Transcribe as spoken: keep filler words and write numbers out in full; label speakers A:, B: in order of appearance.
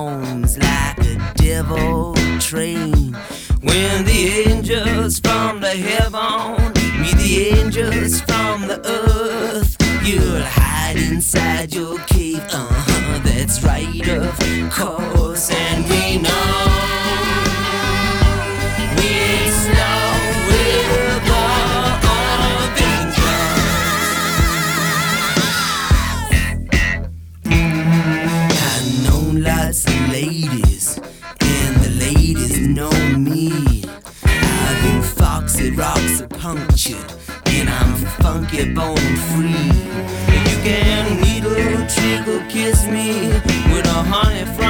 A: bones like a devil train. When the angels from the heaven meet the angels from the earth, you'll hide inside your cave. Uh-huh, that's right, of course. And we know it's now where the I've known lots of ladies, and the ladies know me. I've been foxy, rocks punctured, and I'm funky bone free. You can needle, trick, or kiss me with a honey